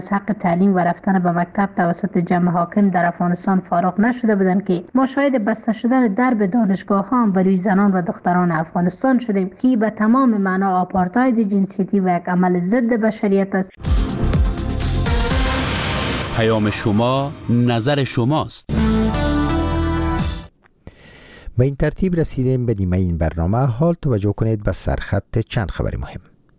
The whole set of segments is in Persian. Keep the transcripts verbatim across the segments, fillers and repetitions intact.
از حق تعلیم و رفتن به مکتب توسط جمع حاکم در افغانستان فارغ نشده بودند که ما شاهد بسته شدن درب دانشگاه ها هم بروی زنان و دختران افغانستان شدیم که به تمام معنا آپارتاید جنسیتی و یک عمل ضد بشریت است. پیام شما، نظر شماست. به این ترتیب رسیدیم به نیمه این برنامه. حال توجه کنید به سرخط چند خبر مهم.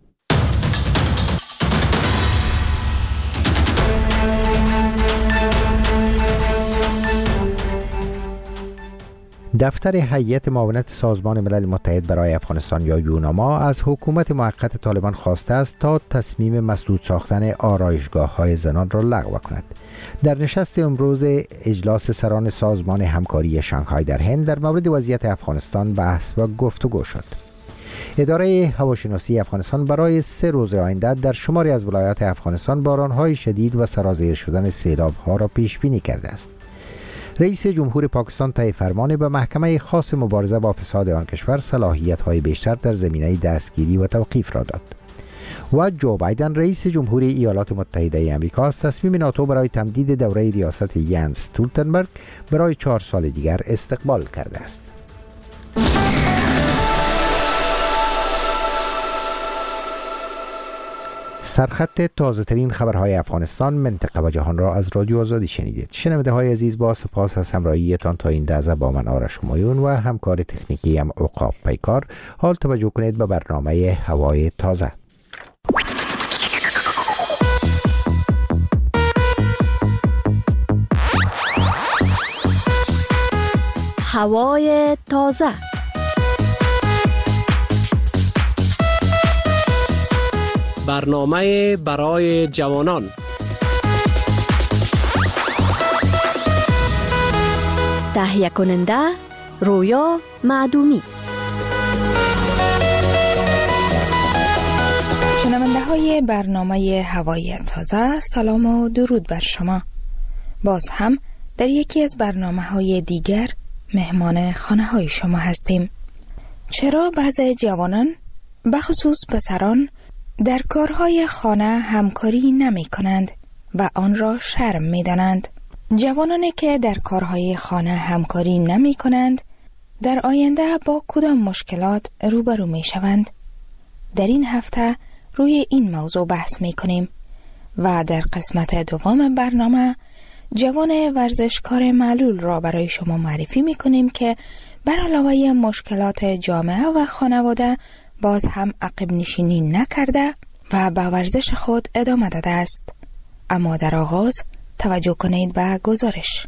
دفتر هیئت معاونت سازمان ملل متحد برای افغانستان یا یوناما از حکومت موقت طالبان خواسته است تا تصمیم مسدود ساختن آرایشگاه‌های زنان را لغو کند. در نشست امروز اجلاس سران سازمان همکاری شانگهای در هند در مورد وضعیت افغانستان بحث و گفتگو شد. اداره هواشناسی افغانستان برای سه روز آینده در شماری از ولایات افغانستان باران‌های شدید و سرازیر شدن سیلاب‌ها را پیش بینی کرده است. رئیس جمهور پاکستان طی فرمان به محکمه خاص مبارزه با فساد آن کشور صلاحیت‌های بیشتر در زمینه دستگیری و توقیف را داد. و جو بایدن رئیس جمهوری ایالات متحده آمریکا از تصمیم ناتو برای تمدید دوره ریاست ینس استولتنبرگ برای چهار سال دیگر استقبال کرده است. سرخط تازه ترین خبرهای افغانستان، منطقه و جهان را از رادیو آزادی شنیدید. شنونده های عزیز، با سپاس از همراهیتان تا این لحظه با من آرش همایون و همکار تکنیکی هم عقاب پیکار. حال توجه کنید به برنامه هوای تازه. هوای تازه. برنامه برای جوانان. تهیه کننده رویا معدومی. شنونده های برنامه هوای تازه، سلام و درود بر شما. باز هم در یکی از برنامه های دیگر مهمان خانه های شما هستیم. چرا بعضی جوانان بخصوص پسران در کارهای خانه همکاری نمی کنند و آن را شرم می دانند؟ جوانانی که در کارهای خانه همکاری نمی کنند در آینده با کدام مشکلات روبرو می شوند؟ در این هفته روی این موضوع بحث می کنیم و در قسمت دوم برنامه جوان ورزشکار معلول را برای شما معرفی می کنیم که بر علاوه مشکلات جامعه و خانواده باز هم عقب نشینی نکرده و به ورزش خود ادامه داده است. اما در آغاز توجه کنید به گزارش.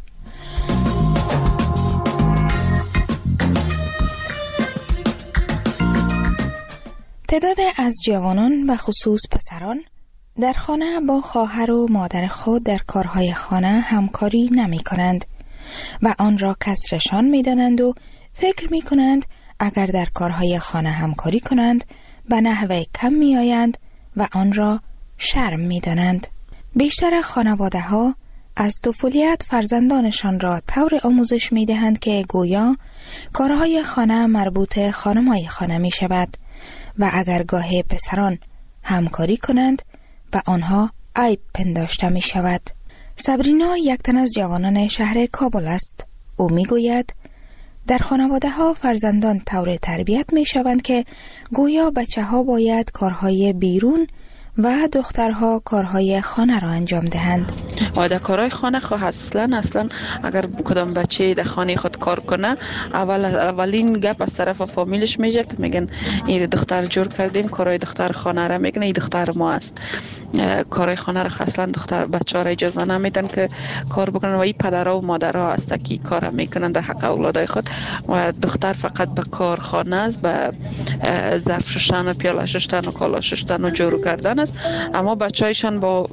تعداد از جوانان و خصوص پسران در خانه با خواهر و مادر خود در کارهای خانه همکاری نمی کنند و آن را کسرشان می دانند و فکر می کنند اگر در کارهای خانه همکاری کنند به نحوه کم می آیند و آن را شرم می دانند. بیشتر خانواده ها از طفولیت فرزندانشان را طور آموزش می دهند که گویا کارهای خانه مربوط خانمای خانه می شود و اگر گاه پسران همکاری کنند به آنها عیب پنداشته می شود. صبرینا یک تن از جوانان شهر کابل است. او می گوید در خانواده ها فرزندان طور تربیت می شوند که گویا بچه ها باید کارهای بیرون و دخترها کارهای خانه را انجام دهند. و در کارهای خانه خو اصلا اصلا اگر کدام بچه در خانه خود کار کنه اول اولین گپ از طرف فامیلش میشه که میگن این دختر جور کردیم، کارهای دختر خانه را میگن این دختر ما است. کارهای خانه را اصلا دختر بچه‌ها را اجازه نمیدن که کار بکنن و این پدرها و مادرها است که کار میکنن در حق اولادای خود و دختر فقط به کار خانه است، به ظرف شستن و پیاله شستن و کالا شستن و جارو کردن است. اما بچه‌هایشان با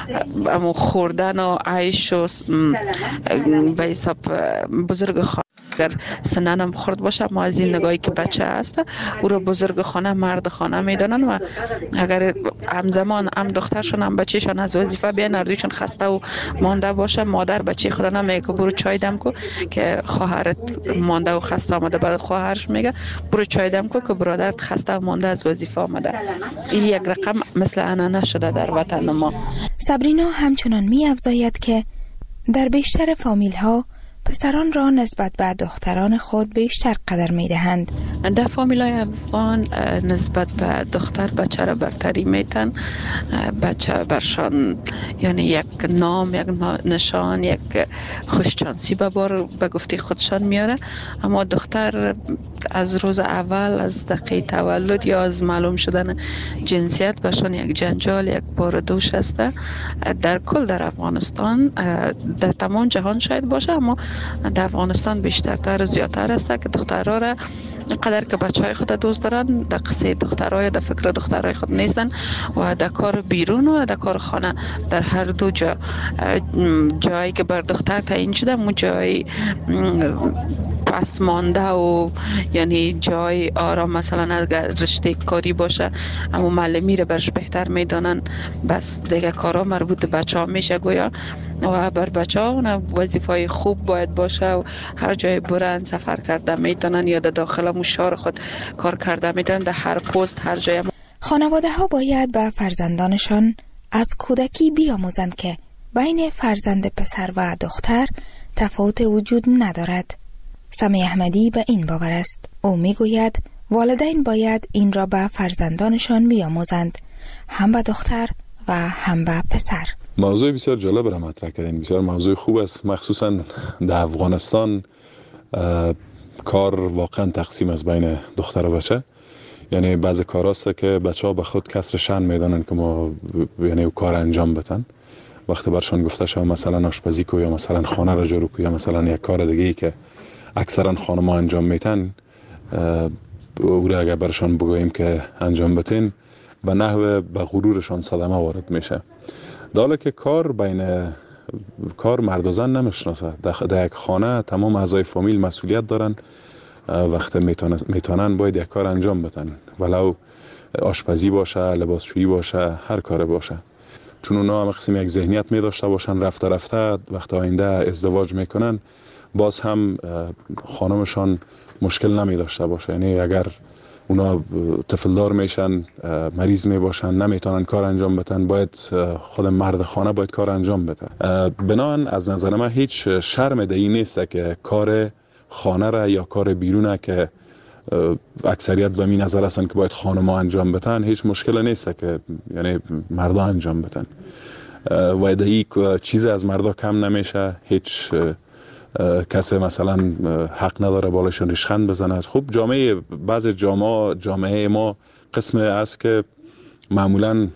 امو خوردن و عیش و به حساب بزرگ خانه. اگر سننم خرد باشه ما از این نگاهی که بچه است او را بزرگ خانه مرد خانه میدانن و اگر همزمان هم دخترشون هم بچهشون از وظیفه بیان اردویشون خسته و مانده باشه مادر بچه خدا نمیگه که برو چای دم کو که خواهرت مانده و خسته آمده، بعد خواهرش میگه برو چای دم کو که برادرت خسته و مانده از وظیفه آمده. این یک رقم مثل انانه شده در وطن ما. سابرینا همچنان می افزاید که در بیشتر فامیل ها پسران را نسبت به دختران خود بیشتر قدر می دهند. در فامیل های افغان نسبت به دختر بچه را برتری میتن. بچه برشان یعنی یک نام، یک نشان، یک خوششانسی به بار به گفته خودشان میاره. اما دختر از روز اول، از دقیقه تولد یا از معلوم شدن جنسیت برشان یک جنجال، یک بار دوش است. در کل در افغانستان، در تمام جهان شاید باشه اما در افغانستان بیشترتر و زیادتر است که دخترها را قدر که بچه های خود دوست دارن در قصه دخترهای در فکر دخترهای خود نیستن و در کار بیرون و در کار خانه در هر دو جا جایی که بر دختر تعیین شده اون جای پس مانده و یعنی جای آرام، مثلا اگر رشته کاری باشه اما معلمی رو برش بهتر میدانن، بس دیگه کارا مربوط به بچه ها میشه گویا و بر بچه ها اون وظیفه خوب باید باشه و هر جای برن سفر کرده میتونن یا در داخل مشار خود کار کرده میتونن، در هر پست هر جای. خانواده ها باید به فرزندانشان از کودکی بیاموزند که بین فرزند پسر و دختر تفاوت وجود ندارد. سمی احمدی به این باور است. او میگوید والدین باید این را به فرزندانشان بیاموزند، هم به دختر و هم به پسر. موضوع بسیار جالب را مطرح کردین، بسیار موضوع خوب است. مخصوصا در افغانستان کار واقعا تقسیم از بین دختر و بچه. یعنی بعضی کار است که بچه ها به خود کسر شأن میدانن که ما یعنی کار انجام بدن. وقتی برشان گفته شد مثلا آشپزی کو یا مثلا خانه را جارو کو یا مثلا یک کار دیگه ای که اکثرا خانم ها انجام میتن، او را اگر برشان بگوییم که انجام بتین به نحو به غرورشان صدمه وارد میشه. داله که کار بین کار مرد و زن نمیشناسه. در یک خانه تمام اعضای فامیل مسئولیت دارن، وقتی میتونن باید یک کار انجام بدن، ولو آشپزی باشه، لباسشویی باشه، هر کار باشه. چون اونا هم قسم یک ذهنیت می داشته باشن، رفته رفته وقت آینده ازدواج میکنن باز هم خانمشان مشکل نمی داشته باشه. یعنی اگر اونا طفلدار میشن، مریض می باشن، نمیتونن کار انجام بدن، باید خود مرد خانه باید کار انجام بده. بنابراین از نظر من هیچ شرم دهی نیست که کار خانه را یا کار بیرونه که اکثریت به این نظر هستن که باید خانم‌ها انجام بدن، هیچ مشکل نیست که یعنی مردا انجام بدن. و دهی چیز از مردا کم نمیشه. هیچ کسی مثلا حق نداره بالاشون ریشخند بزنه. خب جامعه بعض جامعه جامعه ما قسم است که معمولا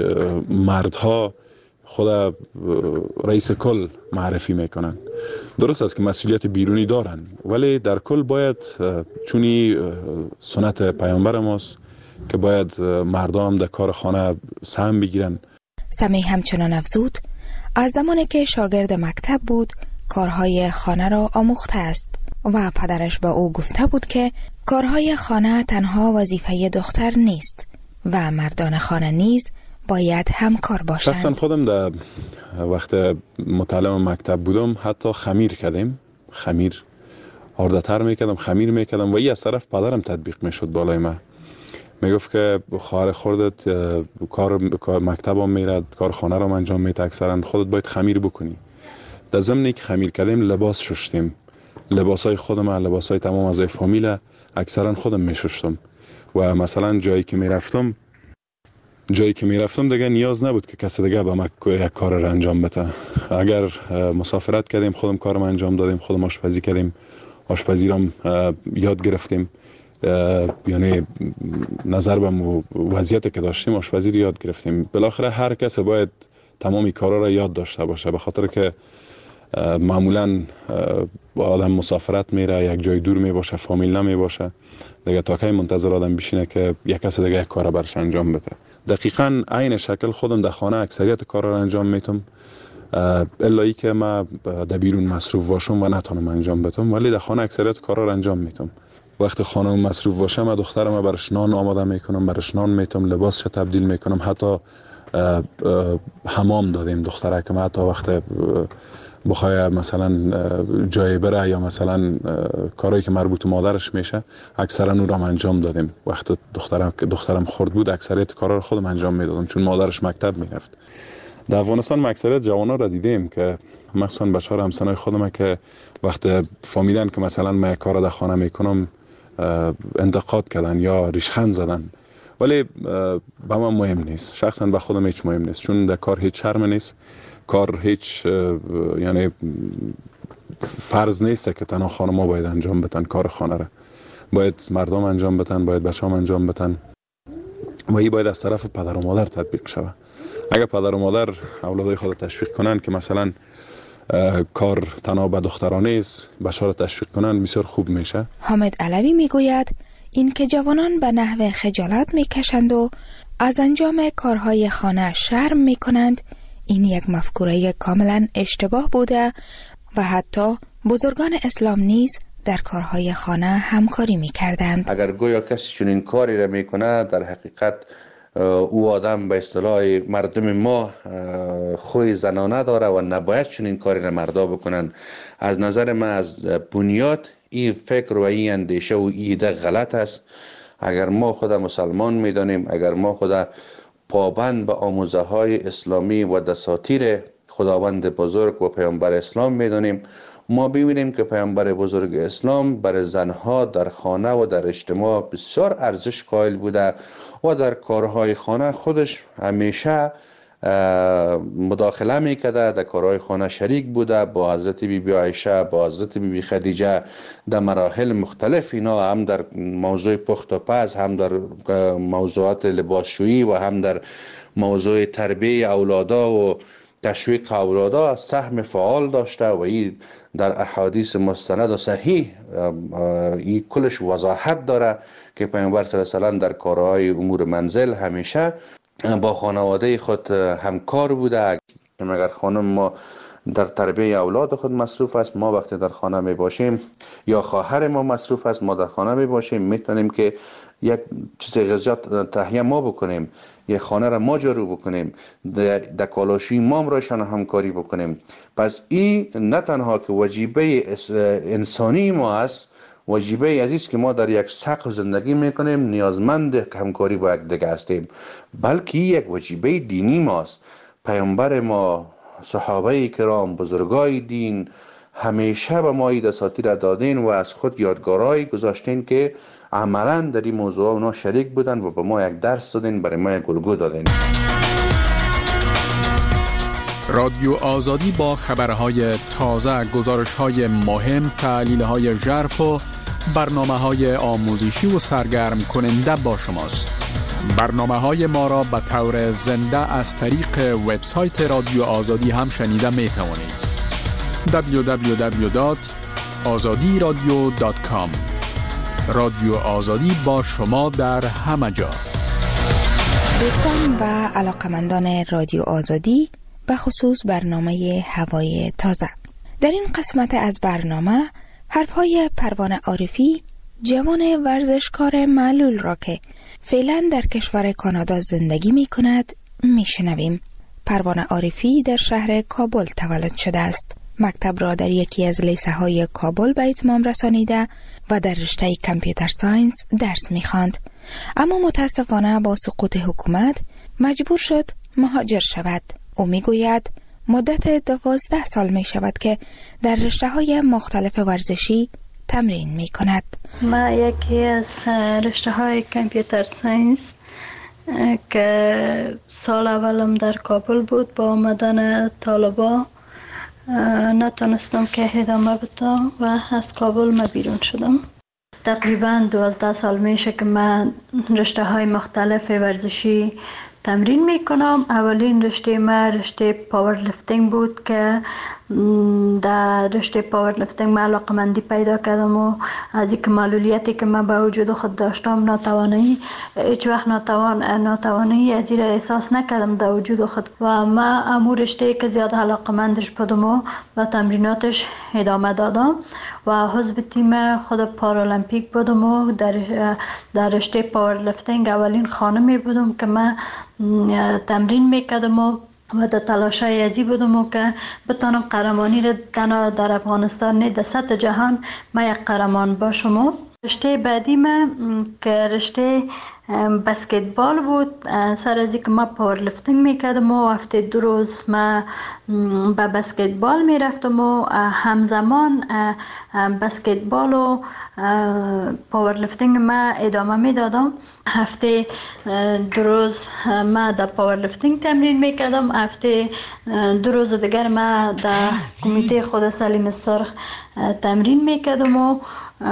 مردها خود رئیس کل معرفی میکنن. درست است که مسئولیت بیرونی دارن، ولی در کل باید چونی سنت پیامبر ماست که باید مردم در کار خانه سهم بگیرن. سمی همچنان افزود از زمانی که شاگرد مکتب بود کارهای خانه را آموخته است و پدرش به او گفته بود که کارهای خانه تنها وظیفه دختر نیست و مردان خانه نیز باید همکار باشند. شخصا خودم در وقت متعلم مکتب بودم حتی خمیر کردیم، خمیر آرده‌تر میکردم، خمیر میکردم و این از طرف پدرم تطبیق میشد بالای من. میگفت که خواهر خودت کار مکتبم میرد، کار خانه رو انجام میده، اکثرا خودت باید خمیر بکنی. در ضمنی که خمیر کردیم لباس شستیم، لباسای خودم، لباسای تمام اعضای فامیل اکثرا خودم میشستم و مثلا جایی که میرفتم جایی که میرفتم دیگه نیاز نبود که کسی دیگه به من یک کار رو انجام بده. اگر مسافرت کردیم خودم کارم انجام دادیم، خودم آشپزی کردیم، آشپزی رو یاد گرفتیم. یعنی نظر به وضعیتی که داشتیم آشپزی رو یاد گرفتیم. بالاخره هر کسی باید تمامی کارا را یاد داشته باشه، به خاطر که معمولا آدم مسافرت میره، یک جای دور می باشه، فامیل نمی باشه دیگه، تا کی منتظر آدم بشینه که یک کس دیگه یک کار برش انجام بده. دقیقاً عین شکل خودم در خانه اکثریت کارا را انجام میتم الایی که ما در بیرون مصروف باشم و نتونم انجام بدم، ولی در خانه اکثریت کارا رو انجام میتم. وقتی خانم مصروف باشه من دخترم برش نان آماده میکنم، برش نان میتم، لباسش تبدیل میکنم، حتی حمام دادیم دختره که حتی وقت بخوای مثلا جای بره یا مثلا کارهایی که مربوط مادرش میشه اکثرا اون رو انجام دادیم. وقت دخترم که دخترم خرد بود اکثریت کارا رو خودم انجام میدادم چون مادرش مکتب میرفت. در افغانستان اکثریت جوانا را دیدیم که مثلا بچه‌ها همسنای خودم که وقت فهمیدن که مثلا من کار در خانه میکنم انتقاد کردن یا ریشخند زدن، ولی به من مهم نیست، شخصا به خودم هیچ مهم نیست، چون در کار هیچ شرم نیست، کار هیچ یعنی فرض نیست که تنها خانم‌ها باید انجام بدن کار خانه را، باید مردم انجام بدن، باید بچه‌ها انجام بدن و این باید از طرف پدر و مادر تطبیق شود. اگر پدر و مادر اولادای خود تشویق کنن که مثلا کار تنها به دخترانه است، بچه‌ها را تشویق کنن بسیار خوب میشه. حامد علوی میگوید این که جوانان به نحو خجالت میکشند و از انجام کارهای خانه شرم میکنند، این یک مفکوره کاملا اشتباه بوده و حتی بزرگان اسلام نیز در کارهای خانه همکاری میکردند. اگر گویا کسی چنین کاری را میکنه، در حقیقت او آدم به اصطلاح مردم ما خوی زنانه داره و نباید چنین کاری را مردا بکنن. از نظر من از بنیاد این فکر و این اندیشه و ایده غلط است. اگر ما خود مسلمان میدانیم، اگر ما خود پابند به آموزه های اسلامی و دساتیر خداوند بزرگ و پیامبر اسلام میدانیم، ما ببینیم که پیامبر بزرگ اسلام برای زنها در خانه و در اجتماع بسیار ارزش قائل بوده و در کارهای خانه خودش همیشه مداخله میکرده، در کارهای خانه شریک بوده، با حضرت بی بی عایشه، با حضرت بی بی خدیجه در مراحل مختلف، اینا هم در موضوع پخت و پز، هم در موضوعات لباسشویی و هم در موضوع تربیه اولادا و تشویق اولادا سهم فعال داشته و این در احادیث مستند و صحیح این کلش وضاحت داره که پیامبر صلی الله علیه و سلم در کارهای امور منزل همیشه با خانواده خود همکار بوده. اگر خانم ما در تربیه اولاد خود مصروف است، ما وقتی در خانه می باشیم یا خواهر ما مصروف است، ما در خانه می باشیم، میتونیم که یک چیز غذات تهیه ما بکنیم، یک خانه را ما جارو بکنیم، در کالاشوی ما رایشان همکاری بکنیم. پس این نه تنها که وجیبه انسانی ما است، وجیبه عزیز که ما در یک سقف زندگی میکنیم، نیازمند همکاری با یک دیگه هستیم، بلکه یک وجیبه دینی ماست. پیامبر ما، صحابه کرام، بزرگای دین همیشه به ما دساتیر دادین و از خود یادگارایی گذاشتین که عملا در این موضوع اونا شریک بودن و به ما یک درس دادین، برای ما یک الگو دادین. رادیو آزادی با خبرهای تازه، گزارش‌های مهم، تحلیل‌های ژرف و برنامه‌های آموزشی و سرگرم کننده با شماست. برنامه‌های ما را به طور زنده از طریق وبسایت رادیو آزادی هم شنیده می‌توانید. دبلیو دبلیو دبلیو دات آزادی رادیو دات کام. رادیو آزادی با شما در همه جا. دوستان و علاقمندان رادیو آزادی، به خصوص برنامه هوای تازه، در این قسمت از برنامه حرفهای پروانه عارفی، جوان ورزشکار معلول را که فعلا در کشور کانادا زندگی می کند می شنویم. پروانه عارفی در شهر کابل تولد شده است. مکتب را در یکی از لیسه های کابل به اتمام رسانیده و در رشته کامپیوتر ساینس درس می خواند. اما متاسفانه با سقوط حکومت مجبور شد مهاجر شود. او می گوید مدت دوازده سال می شود که در رشته های مختلف ورزشی تمرین می کند. ما یکی از رشته های کامپیوتر ساینس که سال اولم در کابل بود، با آمدن طالبا نتونستم که ادامه بدم و از کابل ما بیرون شدم. تقریبا دوازده سال میشه که من رشته های مختلف ورزشی تمرین میکنم. اولین رشته ما رشته پاور لفتینگ بود که در رشته پاور لفتینگ من علاقمندی پیدا کردم و از اینکه معلولیتی که من به وجود خود داشتم، ناتوانی، هیچ وقت ناتوان ناتوانی از این احساس نکردم در وجود خود و من امور رشته که زیاد علاقمندش بودم و با تمریناتش ادامه دادم و حزب تیم خود پارالمپیک بودم و در در رشته پاور لفتینگ اولین خانمی بودم که من تمرین میکردم و و در تلاشای ازی بودم و که بتانم قهرمانی را تنها در افغانستان نه در سطح جهان ما یک قهرمان باشم. رشته بعدی من که رشته بسکتبال بود. سر از اینکه ما پاور لفتینگ میکردم و هفته دو روز ما به بسکتبال میرفتم و همزمان بسکتبال و پاور لفتینگ ما ادامه میدادم. هفته دو روز ما در پاور لفتینگ تمرین میکردم، هفته دو روز دیگر ما در کمیته خود سلیم سرخ تمرین میکردم و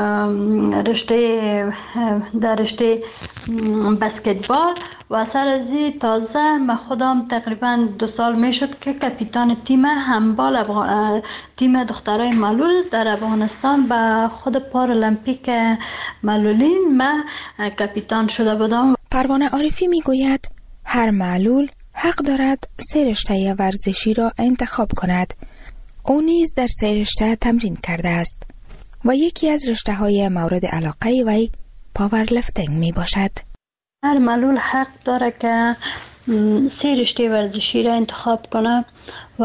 رشته در رشته بسکتبال و سر از تازه من خودم تقریبا دو سال میشد که کاپیتان تیم هندبال افغان... تیم دخترای معلول در افغانستان به خود پارالمپیک معلولین من کاپیتان شده بودم. پروانه عارفی میگوید هر معلول حق دارد سه رشته ورزشی را انتخاب کند. او نیز در سه رشته تمرین کرده است و یکی از رشته های مورد علاقه وی پاور لفتینگ می باشد. هر معلول حق داره که سه رشته ورزشی را انتخاب کنه و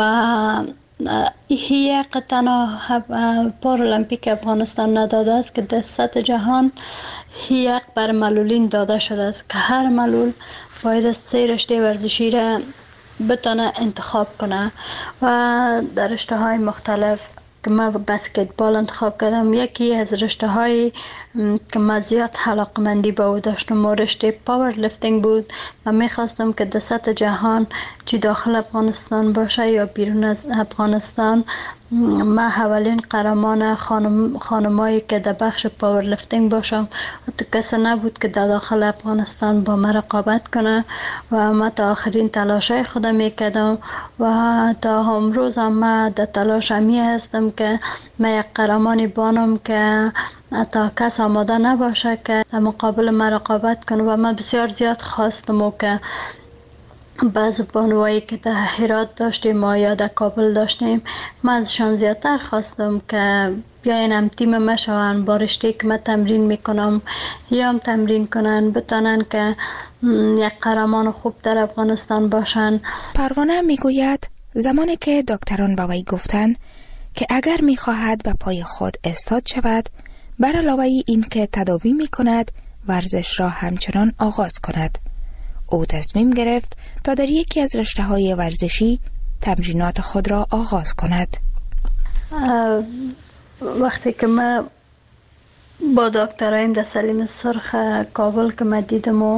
این تنها پارالمپیک افغانستان نداده است که در سطح جهان یک بر معلولین داده شده است که هر معلول باید سه رشته ورزشی را بتونه انتخاب کنه و در رشته های مختلف که من بسکتبال انتخاب کردم. یکی از رشته های که من زیاد علاقمندی به او داشتم و رشته پاور لفتینگ بود. من میخواستم که در سطح جهان چی داخل افغانستان باشه یا بیرون از افغانستان من اولین قهرمان خانم خانمایی که در بخش پاور لفتینگ باشم و کسی نبود که در داخل افغانستان با من رقابت کنه و من تا آخرین تلاشای خودم میکردم و تا امروز هم من در تلاش همی هستم که من یک قهرمانی بانم که تا کس آماده نباشه که در مقابل من رقابت کنه و من بسیار زیاد خواستم و که بعض بانوایی که در هرات داشتیم ما یا در کابل داشتیم من ازشان زیادتر خواستم که بیاین هم تیم ما شوند با رشته که من تمرین میکنم یا هم تمرین کنن بتانن که یک قهرمان خوب در افغانستان باشن. پروانه میگوید زمانی که دکتران به وی گفتند که اگر میخواهد به پای خود استاد شود بر علاوه این که تداوی میکند ورزش را همچنان آغاز کند، او تصمیم گرفت تا در یکی از رشته‌های ورزشی تمرینات خود را آغاز کند. وقتی که من با دکترایم در سلیم سرخ کابل که من دیدم و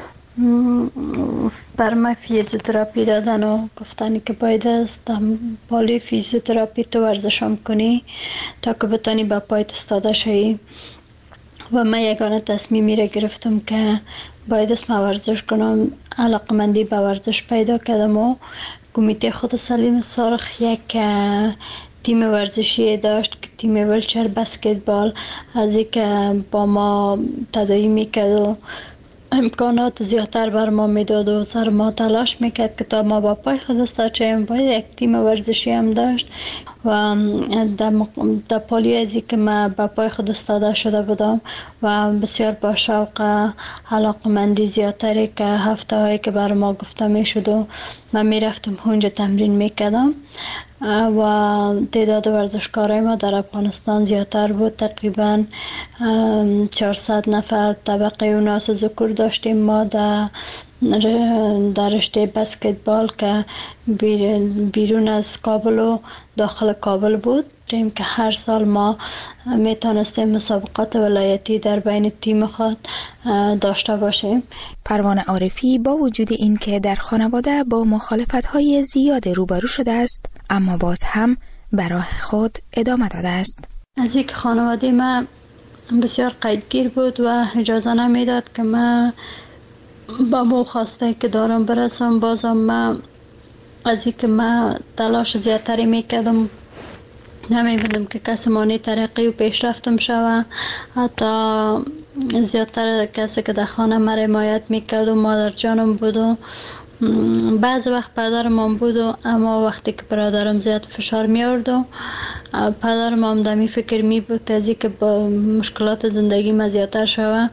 بر من فیزیوتراپی دادن و گفتن که باید است بالی فیزیوتراپی تو ورزشم کنی تا که بتانی با پایت استاده شوی و من یگانه تصمیمی را گرفتم که باید است من ورزش کنم. علاقمندی به ورزش پیدا کردم و کمیته خود سلیم سرخ یک تیم ورزشی داشت که تیم ویلچر بسکتبال از این که با ما تداعی میکرد و امکانات زیادتر بر ما میداد و سر ما تلاش میکرد که تا ما با پای خود استاد شویم. باید یک تیم ورزشی هم داشت و در, در پالی ازی که من با پای خود استاده شده بودم و بسیار با شوق علاقمندی زیادتری که هفته هایی که بر ما گفته میشد و من میرفتم اونجا تمرین میکردم و تعداد ورزشکارای ما در افغانستان زیادتر بود. تقریبا چهارصد نفر طبقه اوناس ذکور داشتیم ما در در رشته بسکتبال که بیرون از کابل و داخل کابل بود که هر سال ما میتونستیم مسابقات ولایتی در بین تیم خود داشته باشیم. پروانه عارفی با وجود این که در خانواده با مخالفت‌های زیاد روبرو شده است اما باز هم به راه خود ادامه داده است. از یک خانواده من بسیار قیدگیر بود و اجازه نمیداد که من با مو خواسته که دارم برسم. بازم من از اینکه من تلاش زیادتری میکردم نمی‌بینم که کسی مانی ترقی و پیشرفتم شوه. حتی زیادتر کسی که در خانه من حمایت میکرد و مادر جانم بود و بعض وقت پدرم هم بود و اما وقتی که برادرم زیاد فشار میارد و پدرم هم دمی فکر می بود از اینکه با مشکلات زندگی ما زیادتر شوه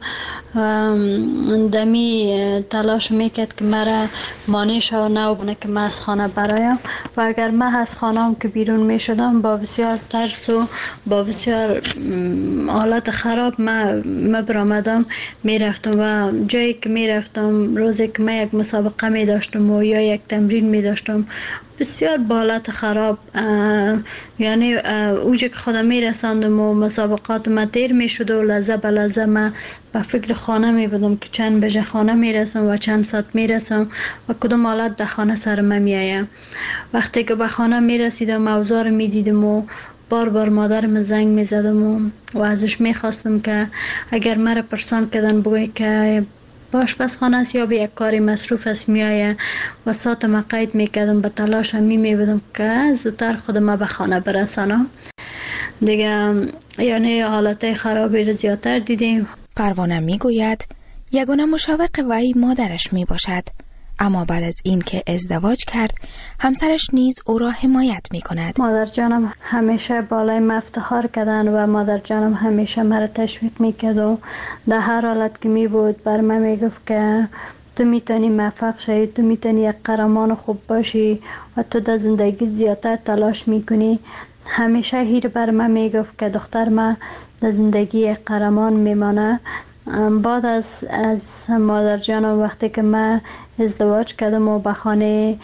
دمی تلاش میکرد که مرا مانع شوه نو بونه که من از خانه برایم و اگر من از خانه هم که بیرون میشدم با بسیار ترس و با بسیار حالت خراب من ما برآمدم میرفتم و جایی که میرفتم روزی که من یک مسابقه می داشتم و یا یک تمرین می داشتم بسیار بالات خراب یعنی اوجه که خودم می رساندم و مسابقات ما تیر می شد و لحظه به لحظه من به فکر خانه می بودم که چند بجه خانه می رسم و چند ساعت می رسم و کدوم حالت در خانه سر من می آیم. وقتی که به خانه می رسیدم اوضاع می دیدم و بار بار مادرم زنگ می زدم و, و ازش می خواستم که اگر مرا پرسان کردن بگوی که باش بس خانه است یا به یک کاری مصروف است میایه و ساعت ما قید میکردم به تلاش می میبودم که زودتر خودم به خانه برسانم دیگه. یعنی حالت خرابی رو زیادتر دیدیم. پروانه میگوید یگانه مشوق وی مادرش می باشد، اما بعد از این که ازدواج کرد همسرش نیز او را حمایت می کند. مادر جانم همیشه بالای من افتخار کردن و مادر جانم همیشه مرا تشویق می کرد و در هر حالت که می بود بر من می گفت که تو میتونی موفق شی، تو میتونی یک قهرمان خوب باشی و تو در زندگی زیادتر تلاش میکنی. همیشه هیر بر من میگفت که دختر من در زندگی یک قهرمان میمانه. بعد از از مادر جانم وقتی که من ازدواج کردم و به خانه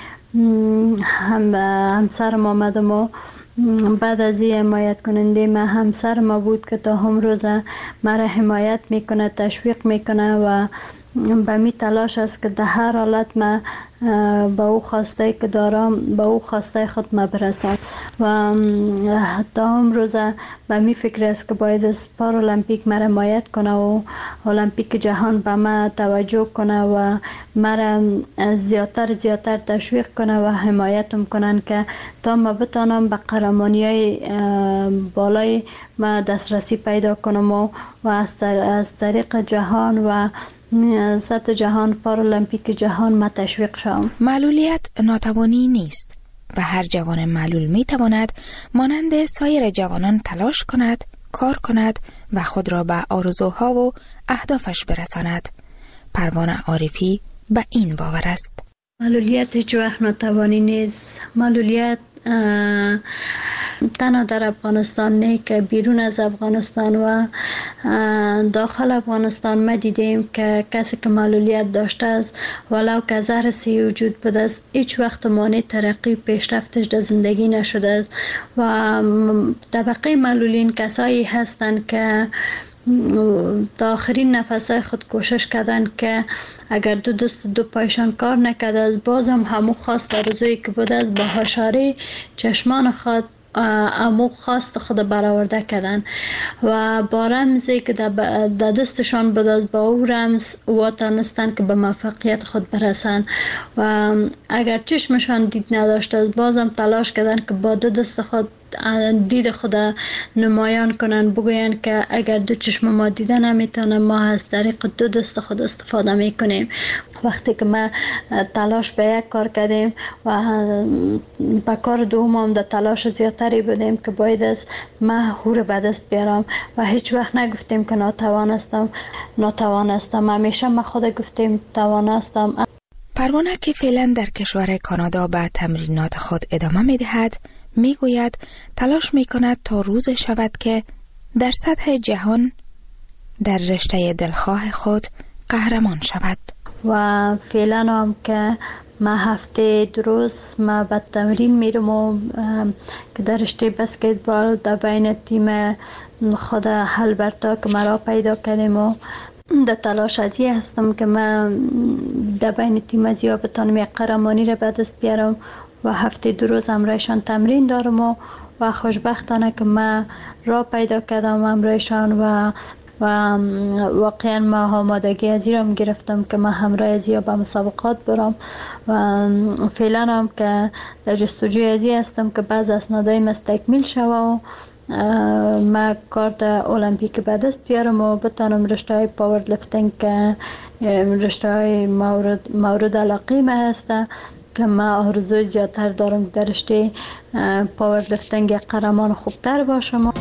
هم همسرم آمدم و بعد از این حمایت کننده من همسر ما بود که تا هم روزه مرا حمایت میکنه، تشویق میکنه و به می تلاش است که در هر حالت من با او خواسته که دارم با او خواسته خود ما برسم و تا هم روزه به می فکر است که باید از پارالمپیک مرا حمایت کنه و المپیک جهان به ما توجه کنه و مرا زیادتر زیادتر تشویق کنه و حمایتم کنن که تا ما بتانم به قهرمانی های بالای ما دسترسی پیدا کنم و, و از طریق جهان و سطح جهان پارالمپیک جهان ما تشویق شوم. معلولیت ناتوانی نیست و هر جوان معلول می تواند مانند سایر جوانان تلاش کند، کار کند و خود را به آرزوها و اهدافش برساند. پروانه عارفی به این باور است. معلولیت هیچ وقت ناتوانی نیست. معلولیت تنها در افغانستان نه که بیرون از افغانستان و داخل افغانستان ما دیدیم که کسی که معلولیت داشته است ولو که زهر سی وجود بوده است هیچ وقت مانع ترقی پیشرفتش در زندگی نشده است و طبقه معلولین کسایی هستند که تا آخرین نفسای خود کوشش کردن که اگر دو دست دو پایشان کار نکرده از بازم همو خواست آرزویی که بوده است با هاشاری چشمان خود امو خواست خود برآورده کردن و با رمزی که در دستشان بود از با او رمز واتانستن که به موفقیت خود برسن و اگر چشمشان دید نداشت از بازم تلاش کردن که با دو دست خود دید خود نمایان کنن، بگوین که اگر دو چشم ما دیده نمیتونه ما از طریق دو دست خود استفاده میکنیم. وقتی که ما تلاش به یک کار کردیم و به کار دوم هم در تلاش زیادتری بودیم که باید از ما هور به دست بیارم و هیچ وقت نگفتیم که ناتوان هستم ناتوان هستم همیشه ما خود گفتیم توان هستم. پروانه که فعلا در کشور کانادا به تمرینات خود ادامه میدهد میگوید تلاش میکند تا روز شود که در سطح جهان در رشته دلخواه خود قهرمان شود. و فعلا هم که ما هفته دو روز ما به تمرین میرم و که در رشته بسکتبال در بین تیم خود هلبرتا که مرا پیدا کردیم و در تلاش ازی هستم که من در بین تیم ازی بتانم یک قهرمانی را به دست بیارم و هفته دو روز همراهشان تمرین دارم و, و خوشبختانه که من را پیدا کردم همراهشان و و واقعا ما آمادگی از این هم گرفتم که ما همراه از یا به مسابقات برم و فعلا هم که در جستجوی از این هستم که بعض اسنادایم از تکمیل شوه و ما کارت المپیک به دست بیارم و بتانم رشته های پاور لفتینگ که رشته های مورد, مورد علاقه ما هسته که ما آرزوی زیادتر دارم در رشته پاور لفتینگ قهرمان خوبتر باشم.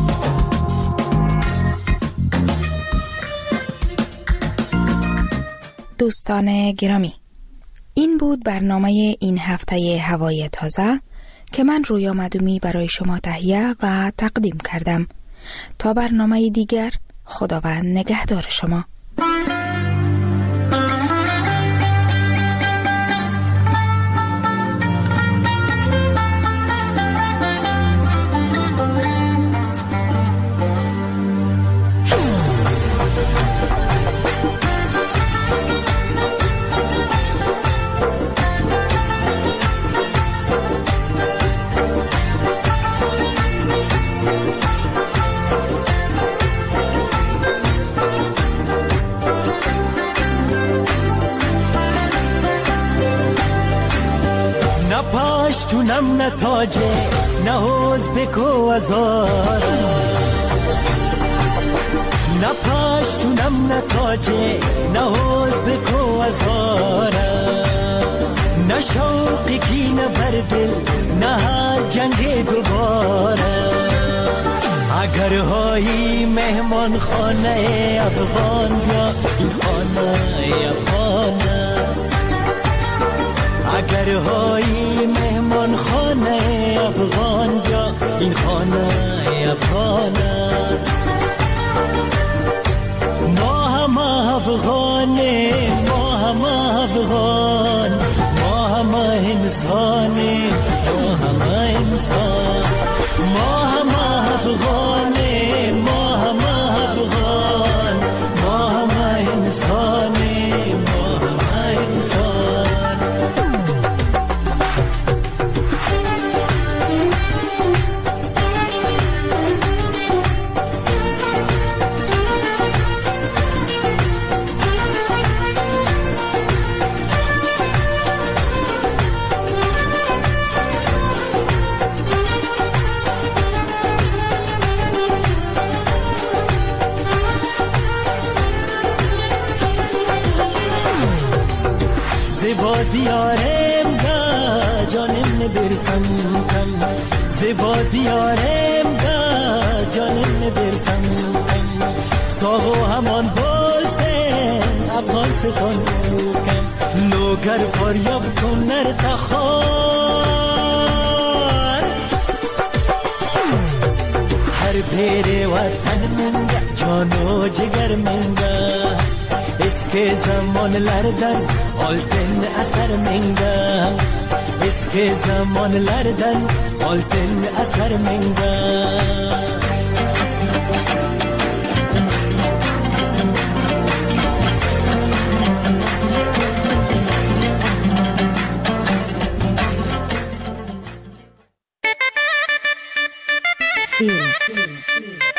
دوستان گرامی، این بود برنامه این هفته هوای تازه که من رویا مدومی برای شما تهیه و تقدیم کردم. تا برنامه دیگر، خداوند نگهدار شما. پاشتونم نه تاجه نه حوز بکو ازارم، نه پاشتونم نه تاجه نه حوز بکو ازارم، نه شوقی کی نه بردل نه هر جنگ دوباره. اگر هایی مهمان خانه افغان یا این خانه افغان است، اگر هایی مهمان خانه افغان یا این خانه افغان است. ما هم افغانه ما هم افغان، ما هم انسانه ما هم انسان، ما هم افغانه ما هم افغان، ما هم انسانه ما هم انسان. زیبا دیارم دا جانم نبرسم کم، زیبا دیارم دا جانم نبرسم کم، ساغو همان بولسن افغان ستان کم، لوگر فریاب کن نرتخار، هر پیر وطن من جانو جگر من اسکه zamanlardan oltin asar menga, eski zamanlardan oltin asar menga. فیلم